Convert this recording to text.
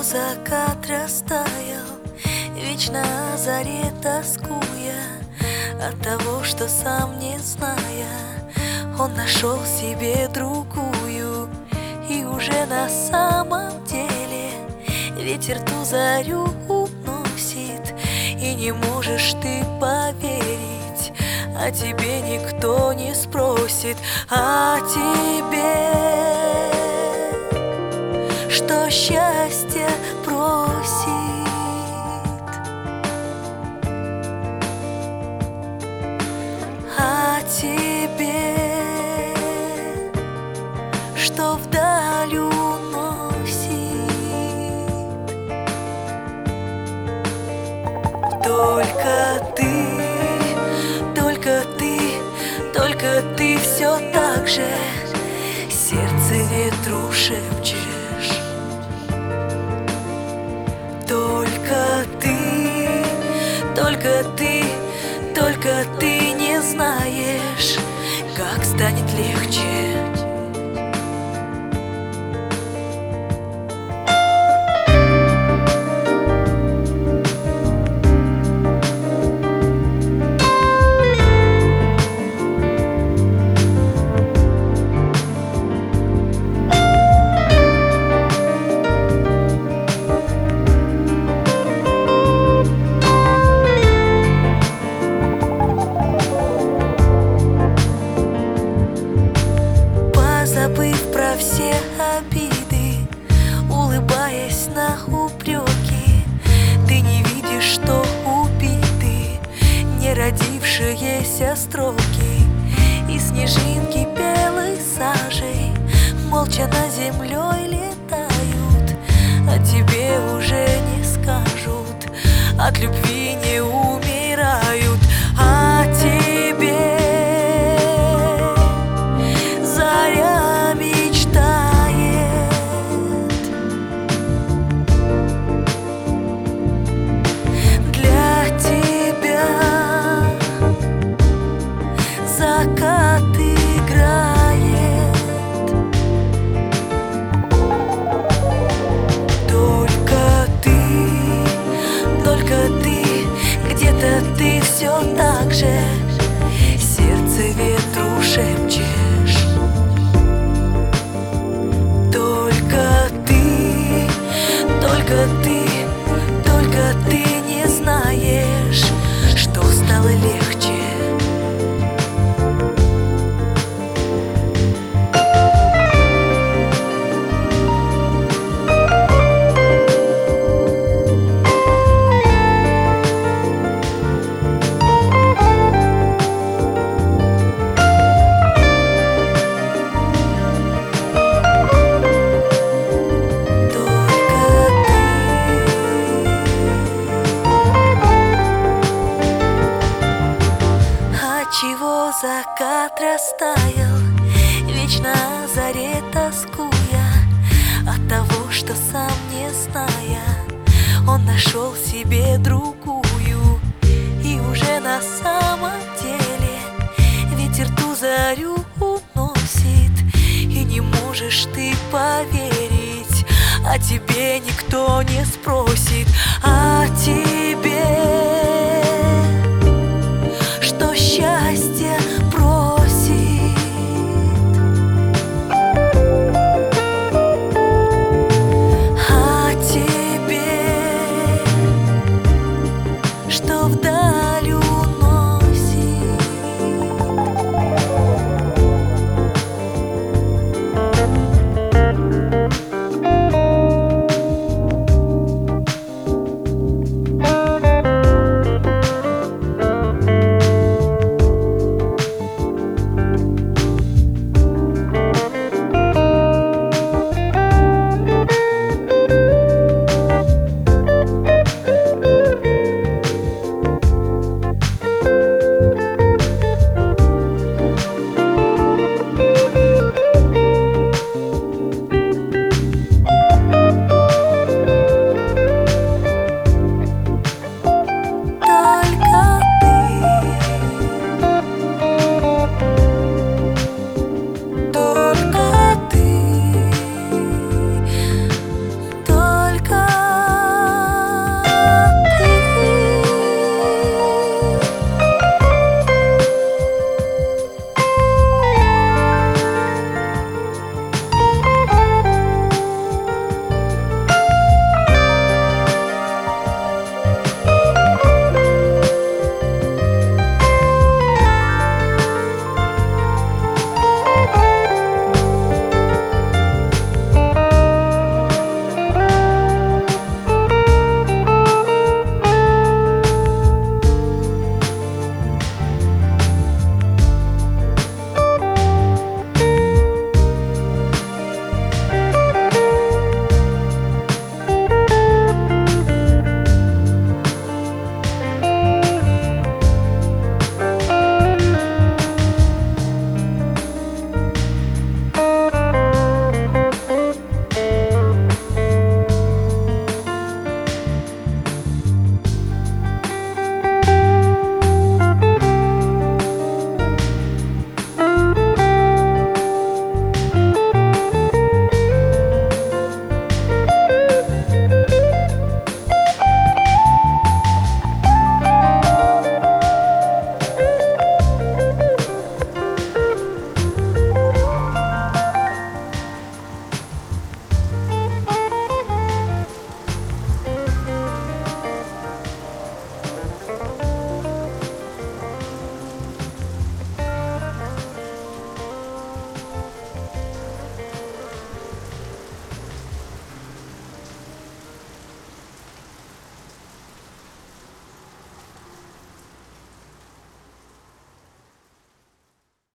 закат растаял, вечно на заре тоскуя от того, что сам не зная, он нашел себе другую. И уже на самом деле ветер ту зарю уносит, и не можешь ты поверить, а тебе никто не спросит, а тебе что счастье просит. А тебе что вдаль уносит. Только ты все так же сердце ветру шепчешь. Только ты не знаешь, как станет легче. Забыв про все обиды, улыбаясь на упреки, ты не видишь, что убиты не родившиеся строки. И снежинки белой сажей молча над землей летают, а тебе уже не скажут, от любви не умирают. А тебе закат играет. Только ты, где-то ты все так же сердце ветру шепчешь. Только ты не знаешь, что стало легче. Чего закат растаял, вечно на заре тоскуя от того, что сам не зная, он нашел себе другую. И уже на самом деле ветер ту зарю уносит, и не можешь ты поверить, а тебе никто не спросит,